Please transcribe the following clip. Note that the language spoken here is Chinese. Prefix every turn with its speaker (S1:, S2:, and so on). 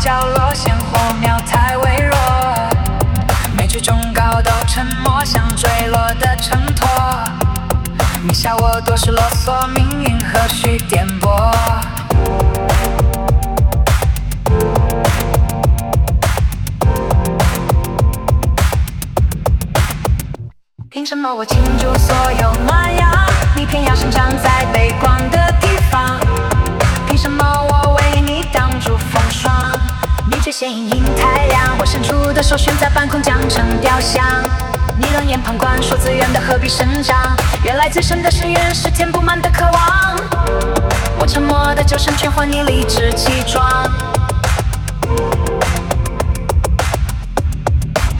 S1: 角落，鲜活秒太微弱。每句忠告都沉默，像坠落的承托。你笑我多是啰嗦，命运何须颠簸？凭什么我倾注所有暖阳，你偏要生长在背光的地方？凭什么我为你挡住风霜，你却显影映太阳？我伸出的手悬在半空，将成雕像。你冷眼旁观，说自愿的何必生长？原来最深的深渊是填不满的渴望。我沉默的就成全换你理直气壮。